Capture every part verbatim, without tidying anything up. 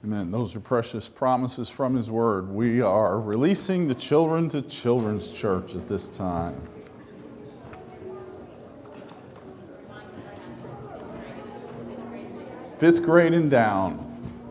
Amen. Those are precious promises from His Word. We are releasing the children to Children's Church at this time. Fifth grade and down.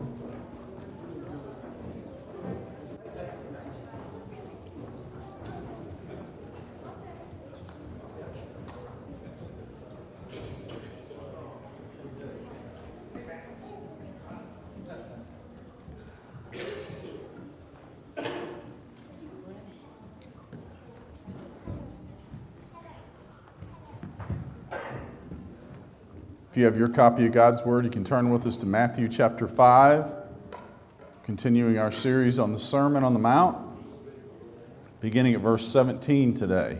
If you have your copy of God's Word, you can turn with us to Matthew chapter five, continuing our series on the Sermon on the Mount, beginning at verse seventeen today.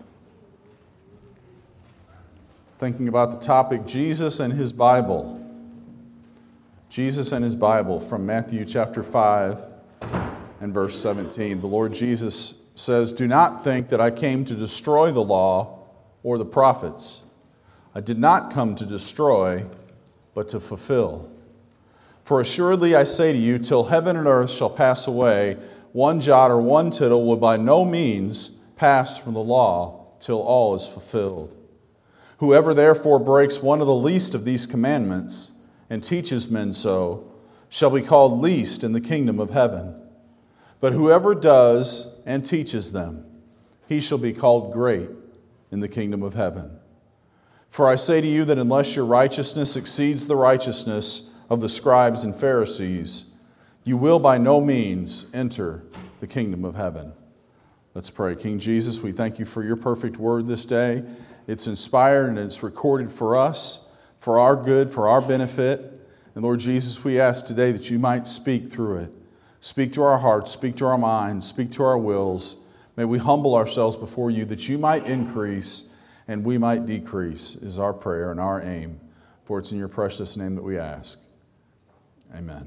Thinking about the topic, Jesus and His Bible. Jesus and His Bible from Matthew chapter five and verse seventeen. The Lord Jesus says, "Do not think that I came to destroy the law or the prophets. I did not come to destroy, but to fulfill. For assuredly I say to you, till heaven and earth shall pass away, one jot or one tittle will by no means pass from the law till all is fulfilled. Whoever therefore breaks one of the least of these commandments and teaches men so shall be called least in the kingdom of heaven. But whoever does and teaches them, he shall be called great in the kingdom of heaven. For I say to you that unless your righteousness exceeds the righteousness of the scribes and Pharisees, you will by no means enter the kingdom of heaven." Let's pray. King Jesus, we thank you for your perfect word this day. It's inspired and it's recorded for us, for our good, for our benefit. And Lord Jesus, we ask today that you might speak through it. Speak to our hearts, speak to our minds, speak to our wills. May we humble ourselves before you that you might increase and we might decrease, is our prayer and our aim. For it's in your precious name that we ask. Amen.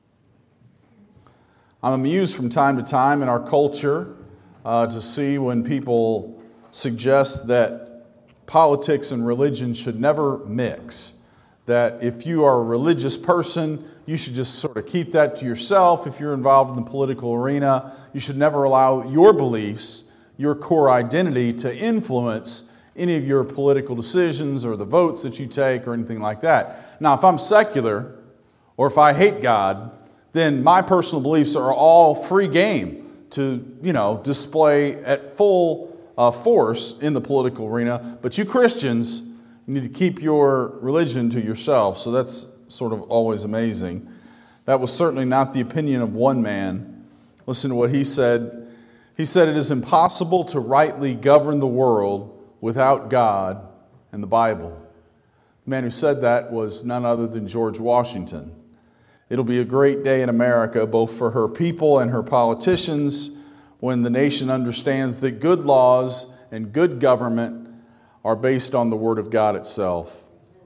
I'm amused from time to time in our culture uh, to see when people suggest that politics and religion should never mix. That if you are a religious person, you should just sort of keep that to yourself. If you're involved in the political arena, you should never allow your beliefs, your core identity to influence any of your political decisions or the votes that you take or anything like that. Now, if I'm secular or if I hate God, then my personal beliefs are all free game to, you know, display at full uh, force in the political arena. But you Christians, you need to keep your religion to yourself. So that's sort of always amazing. That was certainly not the opinion of one man. Listen to what he said. He said, "It is impossible to rightly govern the world without God and the Bible." The man who said that was none other than George Washington. It'll be a great day in America, both for her people and her politicians, when the nation understands that good laws and good government are based on the Word of God itself.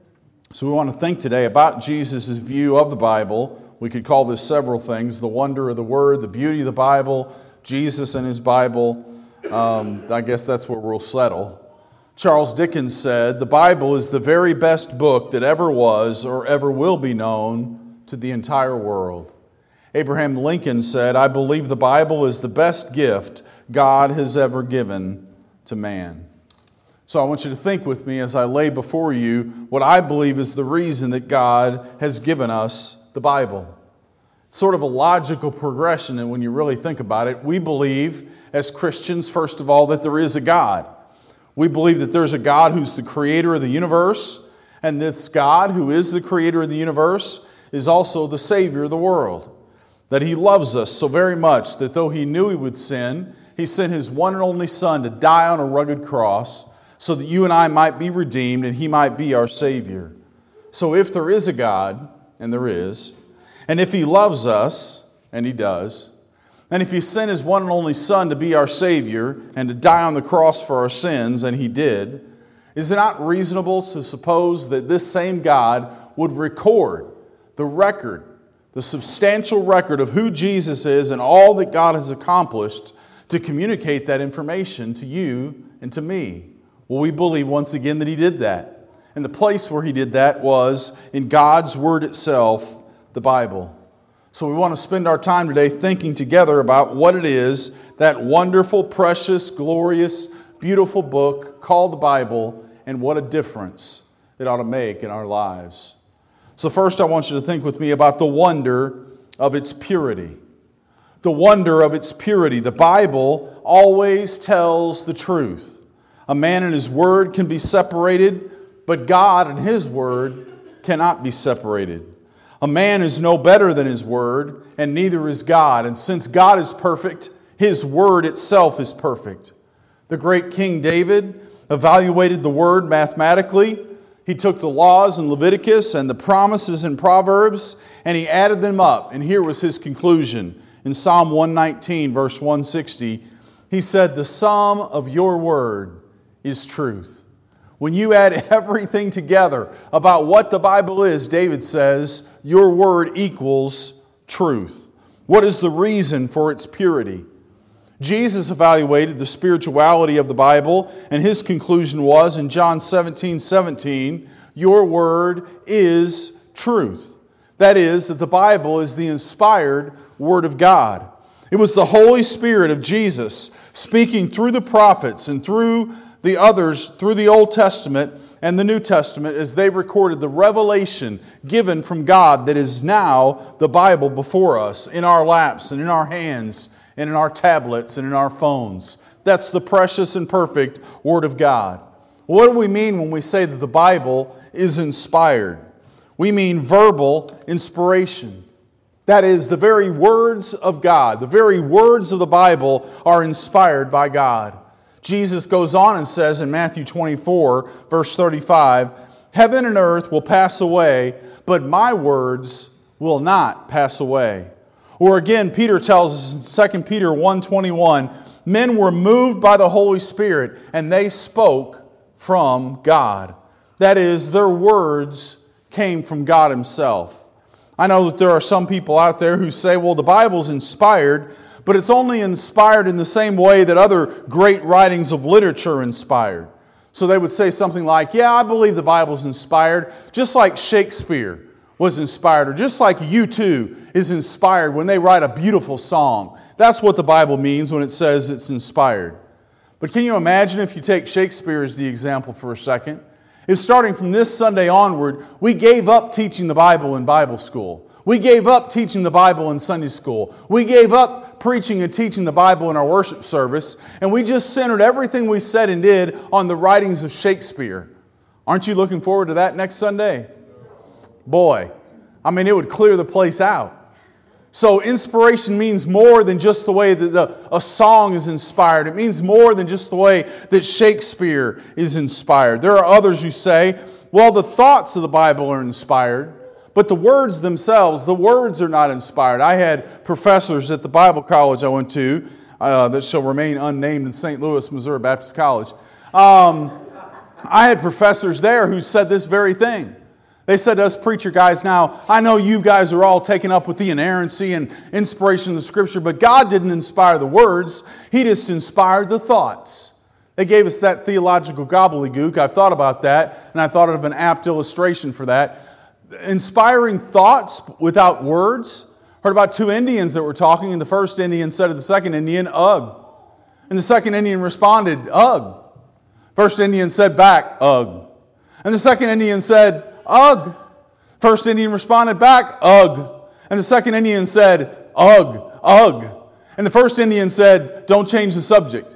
So we want to think today about Jesus' view of the Bible. We could call this several things: the wonder of the Word, the beauty of the Bible, Jesus and His Bible. Um, I guess that's where we'll settle. Charles Dickens said, "The Bible is the very best book that ever was or ever will be known to the entire world." Abraham Lincoln said, "I believe the Bible is the best gift God has ever given to man." So I want you to think with me as I lay before you what I believe is the reason that God has given us the Bible. It's sort of a logical progression, and when you really think about it, we believe as Christians, first of all, that there is a God. We believe that there's a God who's the creator of the universe, and this God who is the creator of the universe is also the Savior of the world. That He loves us so very much that though He knew we would sin, He sent His one and only Son to die on a rugged cross so that you and I might be redeemed and He might be our Savior. So if there is a God, and there is, and if He loves us, and He does, and if He sent His one and only Son to be our Savior and to die on the cross for our sins, and He did, is it not reasonable to suppose that this same God would record the record, the substantial record of who Jesus is and all that God has accomplished to communicate that information to you and to me? Well, we believe once again that He did that. And the place where He did that was in God's Word itself, the Bible. So we want to spend our time today thinking together about what it is, that wonderful, precious, glorious, beautiful book called the Bible, and what a difference it ought to make in our lives. So first I want you to think with me about the wonder of its purity. The wonder of its purity. The Bible always tells the truth. A man and his word can be separated, but God and His word cannot be separated. A man is no better than his word, and neither is God. And since God is perfect, His word itself is perfect. The great King David evaluated the word mathematically. He took the laws in Leviticus and the promises in Proverbs, and he added them up. And here was his conclusion. In Psalm one nineteen, verse one sixty, he said, "The sum of your word is truth." When you add everything together about what the Bible is, David says, your word equals truth. What is the reason for its purity? Jesus evaluated the spirituality of the Bible, and His conclusion was in John seventeen seventeen, your word is truth. That is, that the Bible is the inspired Word of God. It was the Holy Spirit of Jesus speaking through the prophets and through the others, through the Old Testament and the New Testament, as they recorded the revelation given from God that is now the Bible before us, in our laps and in our hands and in our tablets and in our phones. That's the precious and perfect Word of God. What do we mean when we say that the Bible is inspired? We mean verbal inspiration. That is, the very words of God, the very words of the Bible are inspired by God. Jesus goes on and says in Matthew twenty-four, verse thirty-five, "Heaven and earth will pass away, but my words will not pass away." Or again, Peter tells us in Second Peter one twenty-one, "Men were moved by the Holy Spirit, and they spoke from God." That is, their words came from God Himself. I know that there are some people out there who say, well, the Bible's inspired, but it's only inspired in the same way that other great writings of literature are inspired. So they would say something like, yeah, I believe the Bible's inspired, just like Shakespeare was inspired, or just like U two is inspired when they write a beautiful song. That's what the Bible means when it says it's inspired. But can you imagine if you take Shakespeare as the example for a second? If starting from this Sunday onward, we gave up teaching the Bible in Bible school. We gave up teaching the Bible in Sunday school. We gave up preaching and teaching the Bible in our worship service, and we just centered everything we said and did on the writings of Shakespeare. Aren't you looking forward to that next Sunday? Boy, I mean, it would clear the place out. So inspiration means more than just the way that the, a song is inspired. It means more than just the way that Shakespeare is inspired. There are others who say, well, the thoughts of the Bible are inspired, but the words themselves, the words are not inspired. I had professors at the Bible college I went to uh, that shall remain unnamed in Saint Louis, Missouri Baptist College. Um, I had professors there who said this very thing. They said to us preacher guys, now, I know you guys are all taken up with the inerrancy and inspiration of the Scripture, but God didn't inspire the words. He just inspired the thoughts. They gave us that theological gobbledygook. I've thought about that, and I thought of an apt illustration for that. Inspiring thoughts without words. Heard about two Indians that were talking, and the first Indian said to the second Indian, "Ugh." And the second Indian responded, "Ugh." First Indian said back, "Ugh." And the second Indian said, "Ugh." First Indian responded back, "Ugh." And the second Indian said, "Ugh, ugh." And the first Indian said, "Don't change the subject."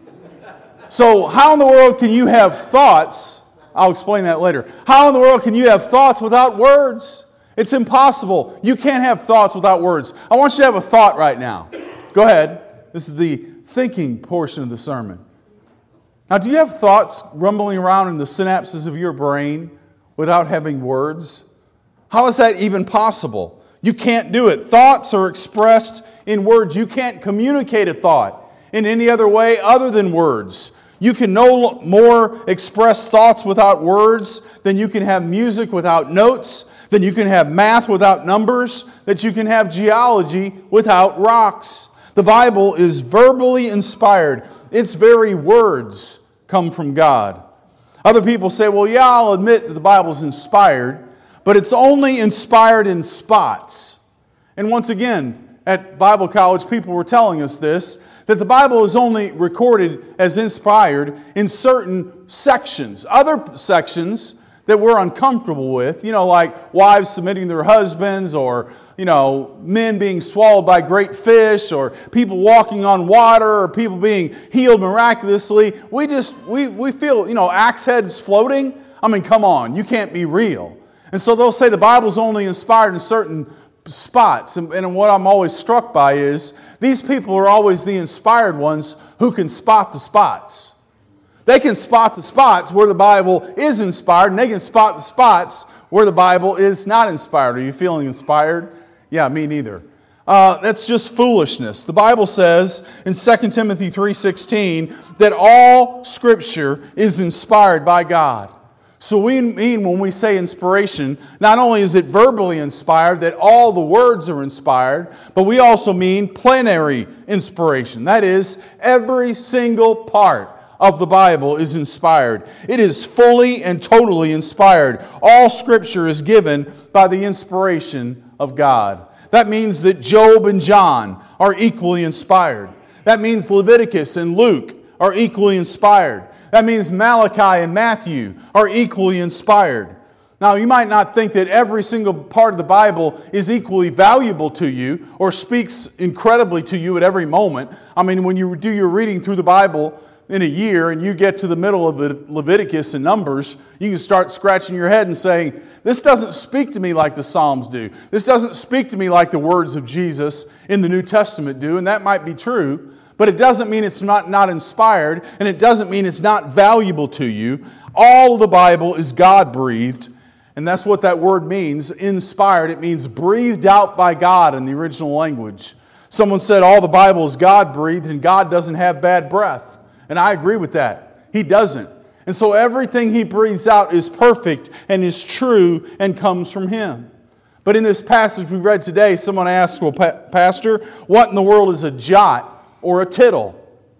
So how in the world can you have thoughts? I'll explain that later. How in the world can you have thoughts without words? It's impossible. You can't have thoughts without words. I want you to have a thought right now. Go ahead. This is the thinking portion of the sermon. Now, do you have thoughts rumbling around in the synapses of your brain without having words? How is that even possible? You can't do it. Thoughts are expressed in words. You can't communicate a thought in any other way other than words. You can no more express thoughts without words than you can have music without notes, than you can have math without numbers, that you can have geology without rocks. The Bible is verbally inspired. Its very words come from God. Other people say, well, yeah, I'll admit that the Bible's inspired, but it's only inspired in spots. And once again, at Bible college, people were telling us this, that the Bible is only recorded as inspired in certain sections. Other sections that we're uncomfortable with, you know, like wives submitting to their husbands, or, you know, men being swallowed by great fish, or people walking on water, or people being healed miraculously. We just, we, we feel, you know, axe heads floating. I mean, come on, you can't be real. And so they'll say the Bible's only inspired in certain spots. And, and what I'm always struck by is these people are always the inspired ones who can spot the spots. They can spot the spots where the Bible is inspired, and they can spot the spots where the Bible is not inspired. Are you feeling inspired? Yeah, me neither. Uh, that's just foolishness. The Bible says in Second Timothy three sixteen that all Scripture is inspired by God. So we mean when we say inspiration, not only is it verbally inspired, that all the words are inspired, but we also mean plenary inspiration. That is, every single part of the Bible is inspired. It is fully and totally inspired. All Scripture is given by the inspiration of God. That means that Job and John are equally inspired. That means Leviticus and Luke are equally inspired. That means Malachi and Matthew are equally inspired. Now, you might not think that every single part of the Bible is equally valuable to you or speaks incredibly to you at every moment. I mean, when you do your reading through the Bible in a year and you get to the middle of the Leviticus and Numbers, you can start scratching your head and saying, this doesn't speak to me like the Psalms do. This doesn't speak to me like the words of Jesus in the New Testament do, and that might be true. But it doesn't mean it's not, not inspired, and it doesn't mean it's not valuable to you. All of the Bible is God-breathed, and that's what that word means, inspired. It means breathed out by God in the original language. Someone said all the Bible is God-breathed, and God doesn't have bad breath. And I agree with that. He doesn't. And so everything He breathes out is perfect and is true and comes from Him. But in this passage we read today, someone asked, well, Pastor, what in the world is a jot or a tittle?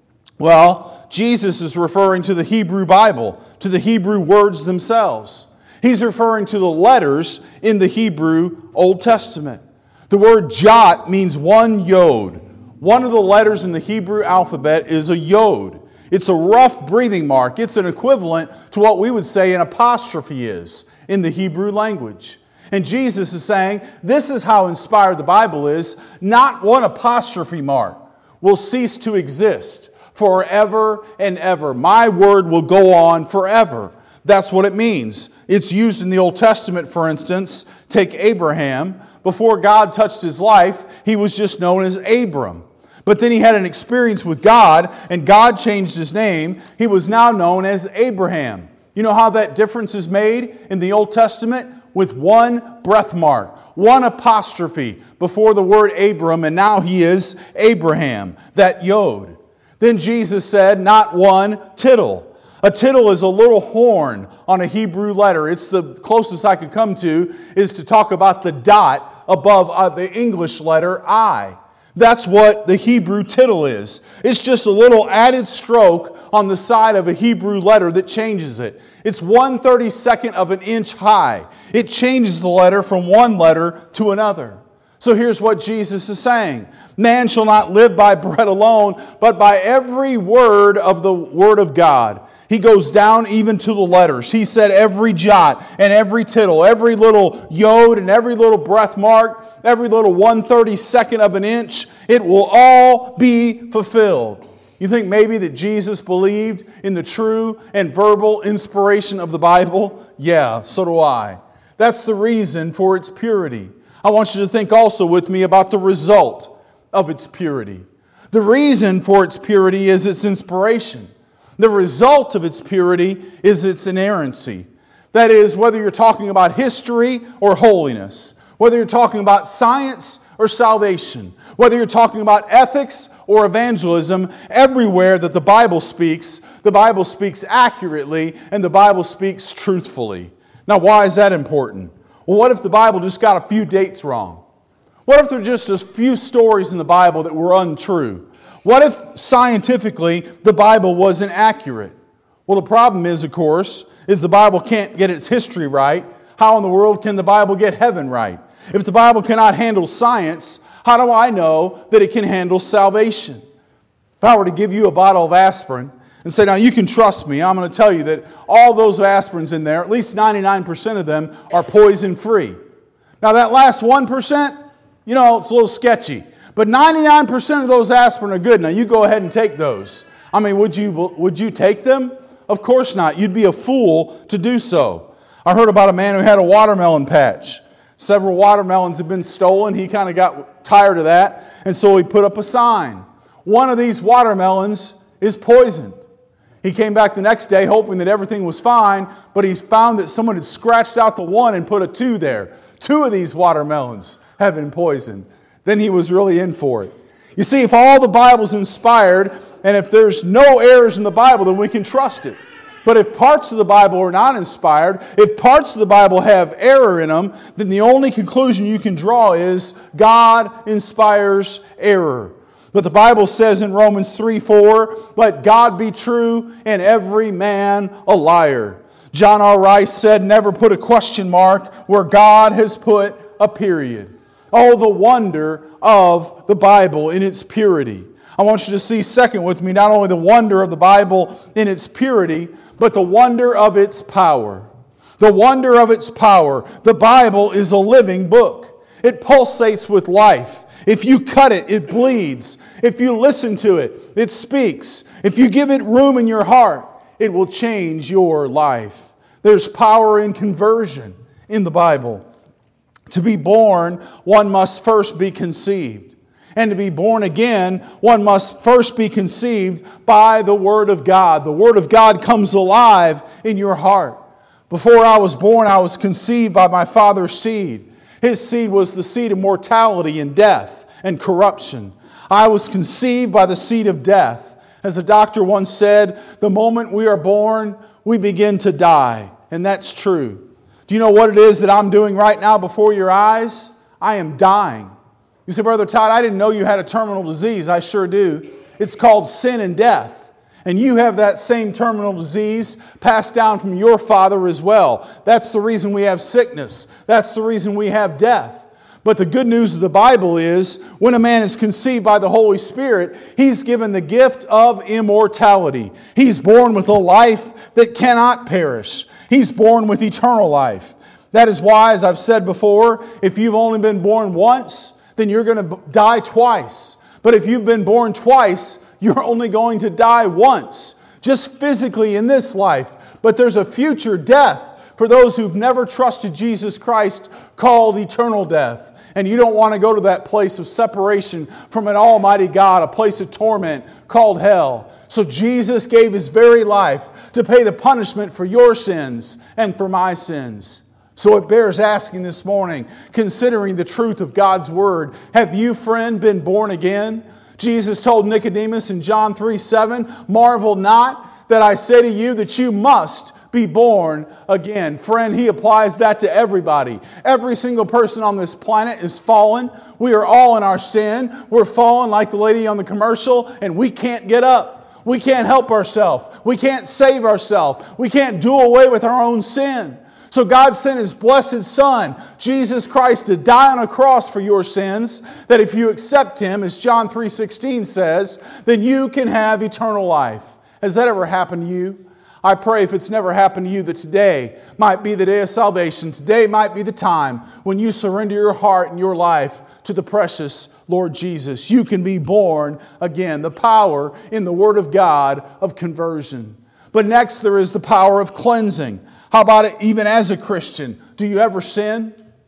Well, Jesus is referring to the Hebrew Bible, to the Hebrew words themselves. He's referring to the letters in the Hebrew Old Testament. The word jot means one yod. One of the letters in the Hebrew alphabet is a yod. It's a rough breathing mark. It's an equivalent to what we would say an apostrophe is in the Hebrew language. And Jesus is saying, this is how inspired the Bible is. Not one apostrophe mark will cease to exist forever and ever. My word will go on forever. That's what it means. It's used in the Old Testament, for instance. Take Abraham. Before God touched his life, he was just known as Abram. But then he had an experience with God, and God changed his name. He was now known as Abraham. You know how that difference is made in the Old Testament? With one breath mark, one apostrophe before the word Abram, and now he is Abraham, that yod. Then Jesus said, not one tittle. A tittle is a little horn on a Hebrew letter. It's the closest I could come to is to talk about the dot above uh, the English letter I. That's what the Hebrew tittle is. It's just a little added stroke on the side of a Hebrew letter that changes it. It's one thirty-second of an inch high. It changes the letter from one letter to another. So here's what Jesus is saying. Man shall not live by bread alone, but by every word of the Word of God. He goes down even to the letters. He said every jot and every tittle, every little yod and every little breath mark, every little one thirty-second of an inch, it will all be fulfilled. You think maybe that Jesus believed in the true and verbal inspiration of the Bible? Yeah, so do I. That's the reason for its purity. I want you to think also with me about the result of its purity. The reason for its purity is its inspiration. The result of its purity is its inerrancy. That is, whether you're talking about history or holiness, whether you're talking about science or salvation, whether you're talking about ethics or evangelism, everywhere that the Bible speaks, the Bible speaks accurately and the Bible speaks truthfully. Now, why is that important? Well, what if the Bible just got a few dates wrong? What if there are just a few stories in the Bible that were untrue? What if scientifically the Bible wasn't accurate? Well, the problem is, of course, is the Bible can't get its history right. How in the world can the Bible get heaven right? If the Bible cannot handle science, how do I know that it can handle salvation? If I were to give you a bottle of aspirin and say, now you can trust me, I'm going to tell you that all those aspirins in there, at least ninety-nine percent of them, are poison-free. Now that last one percent, you know, it's a little sketchy. But ninety-nine percent of those aspirin are good. Now you go ahead and take those. I mean, would you, would you take them? Of course not. You'd be a fool to do so. I heard about a man who had a watermelon patch. Several watermelons had been stolen. He kind of got tired of that, and so he put up a sign. One of these watermelons is poisoned. He came back the next day hoping that everything was fine, but he found that someone had scratched out the one and put a two there. Two of these watermelons have been poisoned. Then he was really in for it. You see, if all the Bible's inspired, and if there's no errors in the Bible, then we can trust it. But if parts of the Bible are not inspired, if parts of the Bible have error in them, then the only conclusion you can draw is God inspires error. But the Bible says in Romans three four, let God be true and every man a liar. John R. Rice said, never put a question mark where God has put a period. Oh, the wonder of the Bible in its purity. I want you to see second with me, not only the wonder of the Bible in its purity, but the wonder of its power. The wonder of its power. The Bible is a living book. It pulsates with life. If you cut it, it bleeds. If you listen to it, it speaks. If you give it room in your heart, it will change your life. There's power in conversion in the Bible. To be born, one must first be conceived. And to be born again, one must first be conceived by the Word of God. The Word of God comes alive in your heart. Before I was born, I was conceived by my Father's seed. His seed was the seed of mortality and death and corruption. I was conceived by the seed of death. As a doctor once said, the moment we are born, we begin to die. And that's true. Do you know what it is that I'm doing right now before your eyes? I am dying. You say, Brother Todd, I didn't know you had a terminal disease. I sure do. It's called sin and death. And you have that same terminal disease passed down from your father as well. That's the reason we have sickness. That's the reason we have death. But the good news of the Bible is, when a man is conceived by the Holy Spirit, he's given the gift of immortality. He's born with a life that cannot perish. He's born with eternal life. That is why, as I've said before, if you've only been born once, then you're going to die twice. But if you've been born twice, you're only going to die once, just physically in this life. But there's a future death for those who've never trusted Jesus Christ called eternal death. And you don't want to go to that place of separation from an almighty God, a place of torment called hell. So Jesus gave His very life to pay the punishment for your sins and for my sins. So it bears asking this morning, considering the truth of God's Word, have you, friend, been born again? Jesus told Nicodemus in John three seven, marvel not that I say to you that you must be born again. Friend, He applies that to everybody. Every single person on this planet is fallen. We are all in our sin. We're fallen like the lady on the commercial, and we can't get up. We can't help ourselves. We can't save ourselves. We can't do away with our own sin. So God sent His blessed Son, Jesus Christ, to die on a cross for your sins, that if you accept Him, as John three sixteen says, then you can have eternal life. Has that ever happened to you? I pray, if it's never happened to you, that today might be the day of salvation. Today might be the time when you surrender your heart and your life to the precious Lord Jesus. You can be born again. The power in the Word of God of conversion. But next there is the power of cleansing. How about it even as a Christian? Do you ever sin?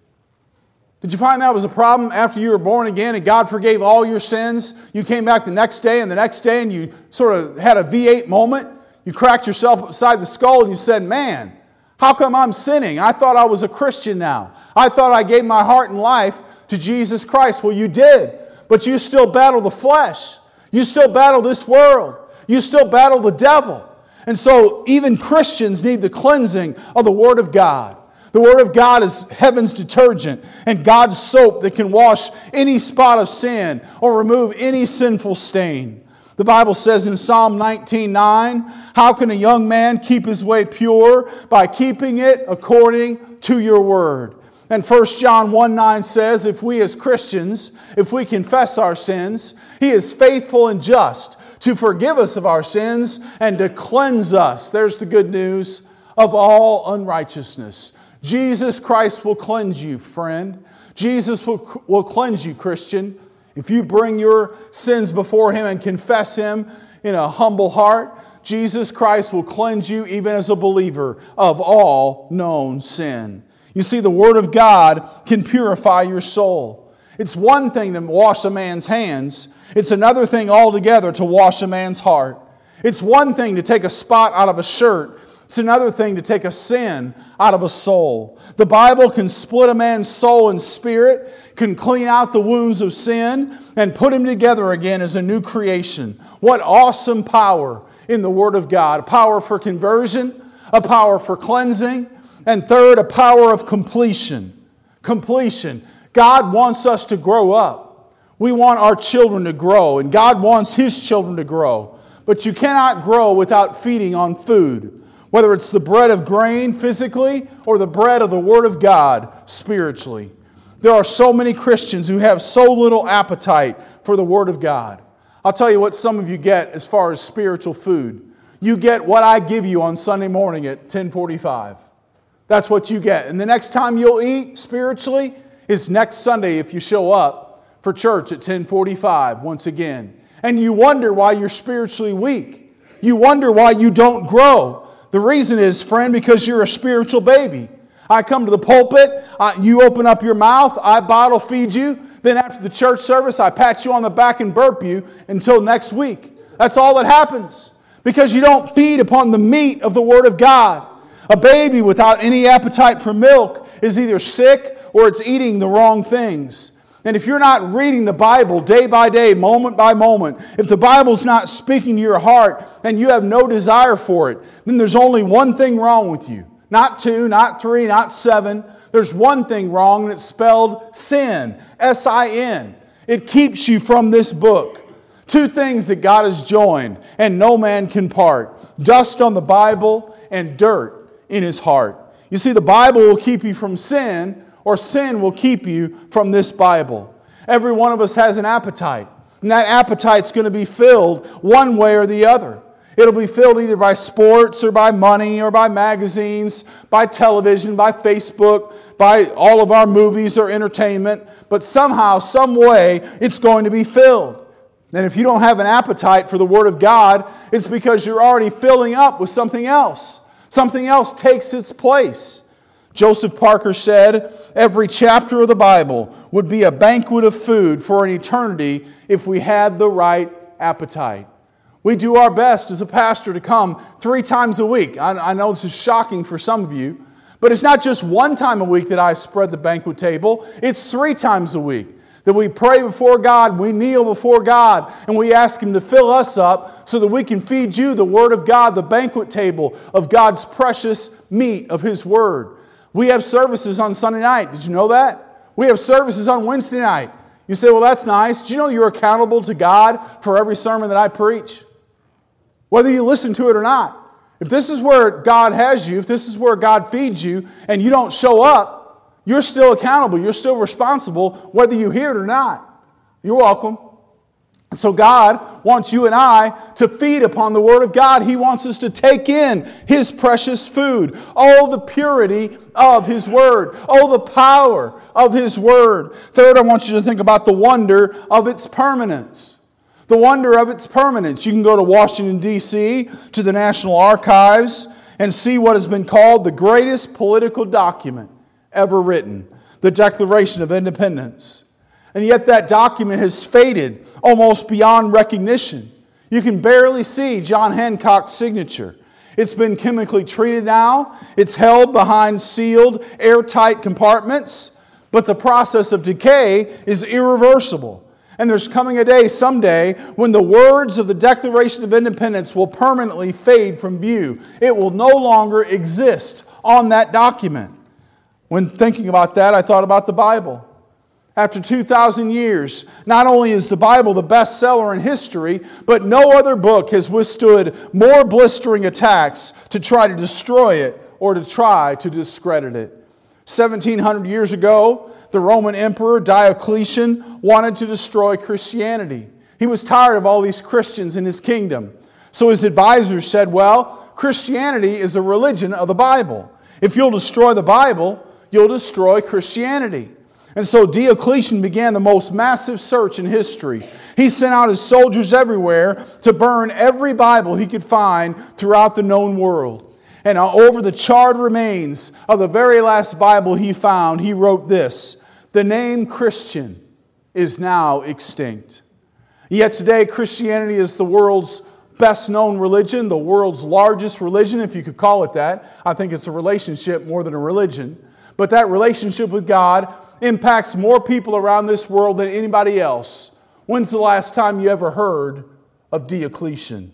Did you find that was a problem after you were born again and God forgave all your sins? You came back the next day and the next day and you sort of had a V eight moment. You cracked yourself upside the skull and you said, man, how come I'm sinning? I thought I was a Christian now. I thought I gave my heart and life to Jesus Christ. Well, you did, but you still battle the flesh. You still battle this world. You still battle the devil. And so even Christians need the cleansing of the Word of God. The Word of God is heaven's detergent and God's soap that can wash any spot of sin or remove any sinful stain. The Bible says in Psalm nineteen nine, how can a young man keep his way pure? By keeping it according to your word. And First John one nine says, if we as Christians, if we confess our sins, He is faithful and just to forgive us of our sins and to cleanse us. There's the good news, of all unrighteousness. Jesus Christ will cleanse you, friend. Jesus will, will cleanse you, Christian. If you bring your sins before Him and confess Him in a humble heart, Jesus Christ will cleanse you even as a believer of all known sin. You see, the Word of God can purify your soul. It's one thing to wash a man's hands. It's another thing altogether to wash a man's heart. It's one thing to take a spot out of a shirt. It's another thing to take a sin out of a soul. The Bible can split a man's soul and spirit, can clean out the wounds of sin, and put him together again as a new creation. What awesome power in the Word of God. A power for conversion, a power for cleansing, and third, a power of completion. Completion. God wants us to grow up. We want our children to grow, and God wants His children to grow. But you cannot grow without feeding on food. Whether it's the bread of grain physically or the bread of the Word of God spiritually. There are so many Christians who have so little appetite for the Word of God. I'll tell you what some of you get as far as spiritual food. You get what I give you on Sunday morning at ten forty-five. That's what you get. And the next time you'll eat spiritually is next Sunday if you show up for church at ten forty-five once again. And you wonder why you're spiritually weak. You wonder why you don't grow. The reason is, friend, because you're a spiritual baby. I come to the pulpit, uh, you open up your mouth, I bottle feed you, then after the church service, I pat you on the back and burp you until next week. That's all that happens. Because you don't feed upon the meat of the Word of God. A baby without any appetite for milk is either sick or it's eating the wrong things. And if you're not reading the Bible day by day, moment by moment, if the Bible's not speaking to your heart and you have no desire for it, then there's only one thing wrong with you. Not two, not three, not seven. There's one thing wrong, and it's spelled sin. S I N. It keeps you from this book. Two things that God has joined, and no man can part. Dust on the Bible and dirt in his heart. You see, the Bible will keep you from sin, or sin will keep you from this Bible. Every one of us has an appetite. And that appetite's going to be filled one way or the other. It'll be filled either by sports or by money or by magazines, by television, by Facebook, by all of our movies or entertainment. But somehow, some way, it's going to be filled. And if you don't have an appetite for the Word of God, it's because you're already filling up with something else. Something else takes its place. Joseph Parker said, every chapter of the Bible would be a banquet of food for an eternity if we had the right appetite. We do our best as a pastor to come three times a week. I, I know this is shocking for some of you, but it's not just one time a week that I spread the banquet table. It's three times a week that we pray before God, we kneel before God, and we ask Him to fill us up so that we can feed you the Word of God, the banquet table of God's precious meat of His Word. We have services on Sunday night. Did you know that? We have services on Wednesday night. You say, well, that's nice. Do you know you're accountable to God for every sermon that I preach? Whether you listen to it or not. If this is where God has you, if this is where God feeds you, and you don't show up, you're still accountable. You're still responsible whether you hear it or not. You're welcome. So God wants you and I to feed upon the Word of God. He wants us to take in His precious food. Oh, the purity of His Word. Oh, the power of His Word. Third, I want you to think about the wonder of its permanence. The wonder of its permanence. You can go to Washington, D C, to the National Archives, and see what has been called the greatest political document ever written, the Declaration of Independence. And yet that document has faded almost beyond recognition. You can barely see John Hancock's signature. It's been chemically treated now. It's held behind sealed, airtight compartments. But the process of decay is irreversible. And there's coming a day someday when the words of the Declaration of Independence will permanently fade from view. It will no longer exist on that document. When thinking about that, I thought about the Bible. After two thousand years, not only is the Bible the bestseller in history, but no other book has withstood more blistering attacks to try to destroy it or to try to discredit it. seventeen hundred years ago, the Roman Emperor Diocletian wanted to destroy Christianity. He was tired of all these Christians in his kingdom. So his advisors said, well, Christianity is a religion of the Bible. If you'll destroy the Bible, you'll destroy Christianity. And so Diocletian began the most massive search in history. He sent out his soldiers everywhere to burn every Bible he could find throughout the known world. And over the charred remains of the very last Bible he found, he wrote this: "The name Christian is now extinct." Yet today, Christianity is the world's best known religion, the world's largest religion, if you could call it that. I think it's a relationship more than a religion. But that relationship with God impacts more people around this world than anybody else. When's the last time you ever heard of Diocletian?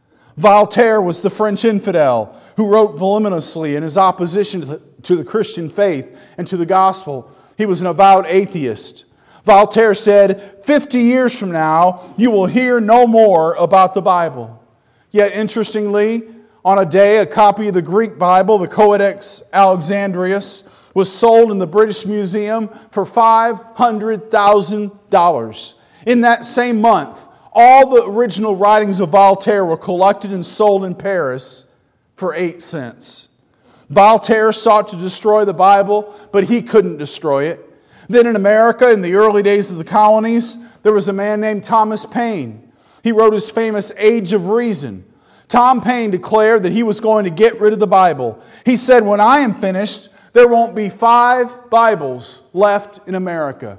Voltaire was the French infidel who wrote voluminously in his opposition to the Christian faith and to the gospel. He was an avowed atheist. Voltaire said, fifty years from now, you will hear no more about the Bible. Yet, interestingly, on a day, a copy of the Greek Bible, the Codex Alexandrinus, was sold in the British Museum for five hundred thousand dollars. In that same month, all the original writings of Voltaire were collected and sold in Paris for eight cents. Voltaire sought to destroy the Bible, but he couldn't destroy it. Then in America, in the early days of the colonies, there was a man named Thomas Paine. He wrote his famous Age of Reason. Tom Paine declared that he was going to get rid of the Bible. He said, when I am finished, there won't be five Bibles left in America.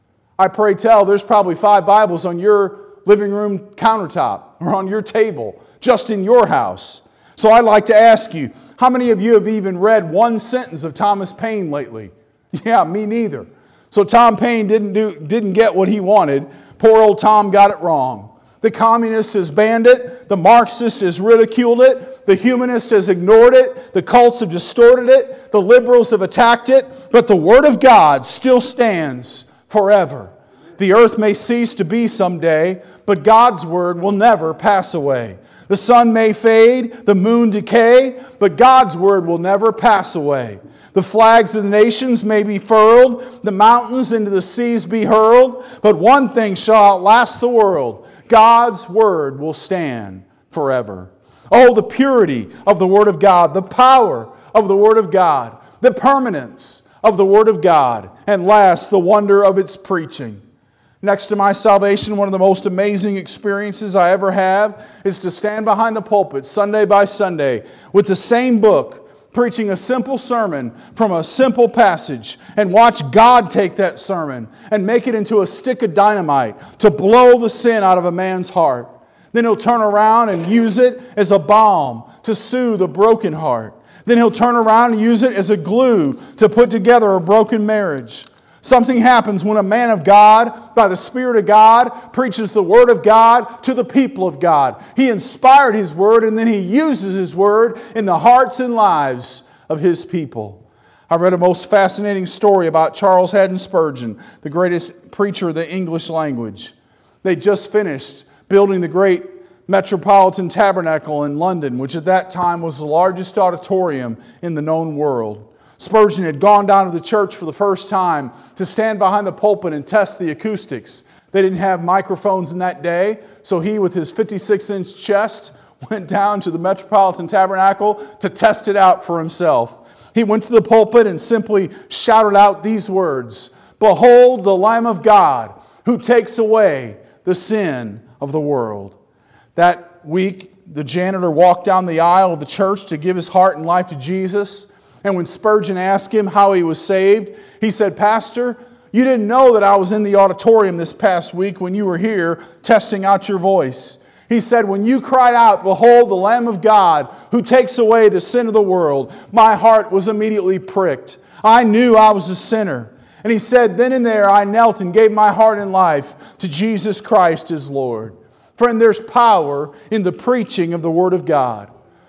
I pray tell, there's probably five Bibles on your living room countertop or on your table, just in your house. So I'd like to ask you, how many of you have even read one sentence of Thomas Paine lately? Yeah, me neither. So Tom Paine didn't do, didn't get what he wanted. Poor old Tom got it wrong. The communist has banned it. The Marxist has ridiculed it. The humanist has ignored it. The cults have distorted it. The liberals have attacked it. But the Word of God still stands forever. The earth may cease to be someday, but God's Word will never pass away. The sun may fade, the moon decay, but God's Word will never pass away. The flags of the nations may be furled, the mountains into the seas be hurled, but one thing shall outlast the world: God's Word will stand forever. Oh, the purity of the Word of God, the power of the Word of God, the permanence of the Word of God, and last, the wonder of its preaching. Next to my salvation, one of the most amazing experiences I ever have is to stand behind the pulpit Sunday by Sunday with the same book, preaching a simple sermon from a simple passage, and watch God take that sermon and make it into a stick of dynamite to blow the sin out of a man's heart. Then He'll turn around and use it as a balm to soothe a broken heart. Then He'll turn around and use it as a glue to put together a broken marriage. Something happens when a man of God, by the Spirit of God, preaches the Word of God to the people of God. He inspired His Word, and then He uses His Word in the hearts and lives of His people. I read a most fascinating story about Charles Haddon Spurgeon, the greatest preacher of the English language. They just finished building the great Metropolitan Tabernacle in London, which at that time was the largest auditorium in the known world. Spurgeon had gone down to the church for the first time to stand behind the pulpit and test the acoustics. They didn't have microphones in that day, so he, with his fifty-six inch chest, went down to the Metropolitan Tabernacle to test it out for himself. He went to the pulpit and simply shouted out these words: "Behold the Lamb of God who takes away the sin of the world." That week, the janitor walked down the aisle of the church to give his heart and life to Jesus. And when Spurgeon asked him how he was saved, he said, "Pastor, you didn't know that I was in the auditorium this past week when you were here testing out your voice." He said, "When you cried out, 'Behold the Lamb of God who takes away the sin of the world,' my heart was immediately pricked. I knew I was a sinner." And he said, "Then and there I knelt and gave my heart and life to Jesus Christ as Lord." Friend, there's power in the preaching of the Word of God.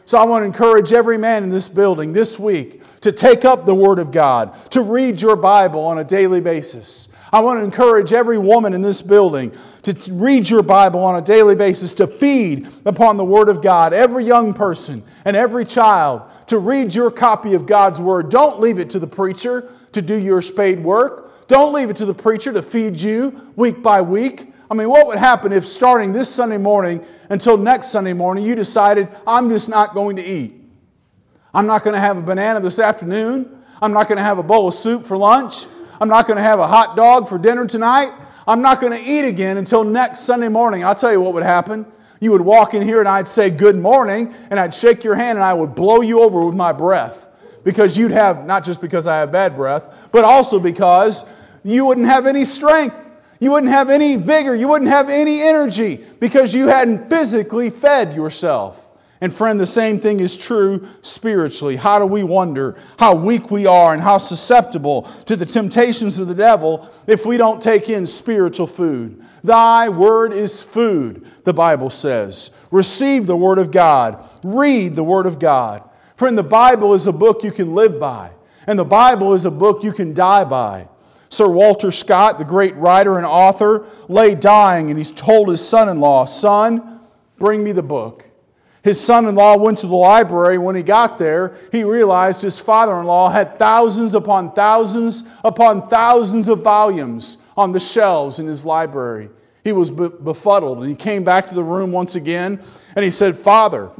So I want to encourage every man in this building this week to take up the Word of God, to read your Bible on a daily basis. I want to encourage every woman in this building to t- read your Bible on a daily basis, to feed upon the Word of God. Every young person and every child to read your copy of God's Word. Don't leave it to the preacher to do your spade work. Don't leave it to the preacher to feed you week by week. I mean, what would happen if starting this Sunday morning until next Sunday morning you decided, I'm just not going to eat? I'm not going to have a banana this afternoon. I'm not going to have a bowl of soup for lunch. I'm not going to have a hot dog for dinner tonight. I'm not going to eat again until next Sunday morning. I'll tell you what would happen. You would walk in here and I'd say good morning, and I'd shake your hand and I would blow you over with my breath. Because you'd have, not just because I have bad breath, but also because you wouldn't have any strength. You wouldn't have any vigor. You wouldn't have any energy because you hadn't physically fed yourself. And friend, the same thing is true spiritually. How do we wonder how weak we are and how susceptible to the temptations of the devil if we don't take in spiritual food? Thy word is food, the Bible says. Receive the Word of God. Read the Word of God. Friend, the Bible is a book you can live by. And the Bible is a book you can die by. Sir Walter Scott, the great writer and author, lay dying and he's told his son-in-law, son, bring me the book. His son-in-law went to the library. When he got there, he realized his father-in-law had thousands upon thousands upon thousands of volumes on the shelves in his library. He was befuddled, and he came back to the room once again, and he said, Father,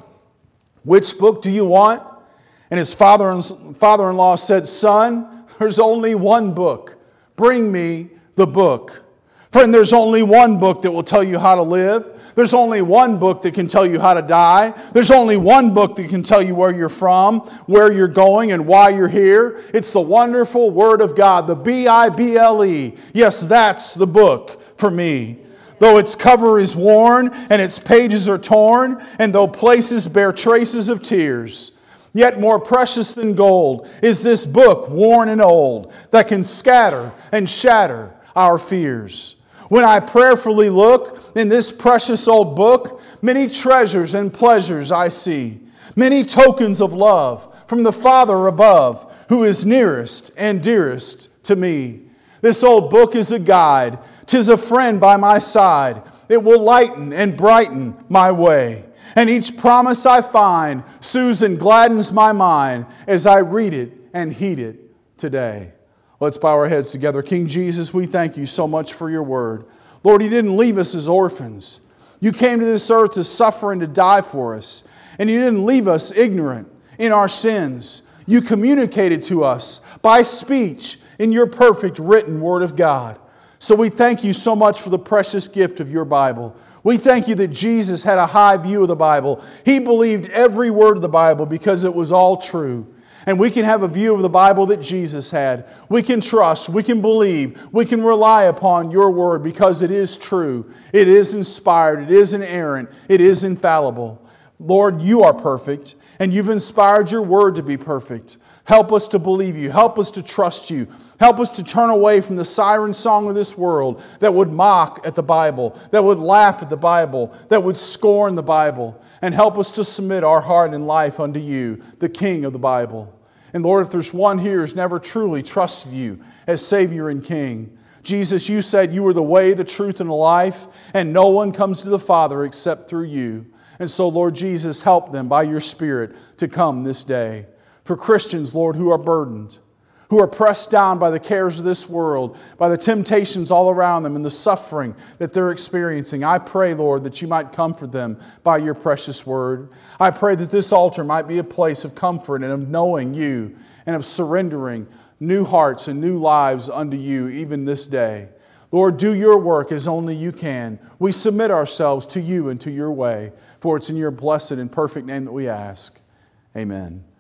which book do you want? And his father-in-law said, Son, there's only one book. Bring me the book. Friend, there's only one book that will tell you how to live. There's only one book that can tell you how to die. There's only one book that can tell you where you're from, where you're going, and why you're here. It's the wonderful Word of God, the B I B L E. Yes, that's the book for me. Though its cover is worn and its pages are torn, and though places bear traces of tears, yet more precious than gold is this book worn and old that can scatter and shatter our fears. When I prayerfully look in this precious old book, many treasures and pleasures I see, many tokens of love from the Father above, who is nearest and dearest to me. This old book is a guide, 'tis a friend by my side. It will lighten and brighten my way. And each promise I find soothes and gladdens my mind as I read it and heed it today. Let's bow our heads together. King Jesus, we thank you so much for your word. Lord, you didn't leave us as orphans. You came to this earth to suffer and to die for us. And you didn't leave us ignorant in our sins. You communicated to us by speech in your perfect written word of God. So we thank you so much for the precious gift of your Bible. We thank you that Jesus had a high view of the Bible. He believed every word of the Bible because it was all true. And we can have a view of the Bible that Jesus had. We can trust, we can believe, we can rely upon your word because it is true. It is inspired, it is inerrant, it is infallible. Lord, you are perfect, and you've inspired your word to be perfect. Help us to believe you. Help us to trust you. Help us to turn away from the siren song of this world that would mock at the Bible, that would laugh at the Bible, that would scorn the Bible. And help us to submit our heart and life unto you, the King of the Bible. And Lord, if there's one here who's never truly trusted you as Savior and King, Jesus, you said you are the way, the truth, and the life, and no one comes to the Father except through you. And so, Lord Jesus, help them by your Spirit to come this day. For Christians, Lord, who are burdened, who are pressed down by the cares of this world, by the temptations all around them and the suffering that they're experiencing, I pray, Lord, that you might comfort them by your precious word. I pray that this altar might be a place of comfort and of knowing you and of surrendering new hearts and new lives unto you even this day. Lord, do your work as only you can. We submit ourselves to you and to your way, for it's in your blessed and perfect name that we ask. Amen.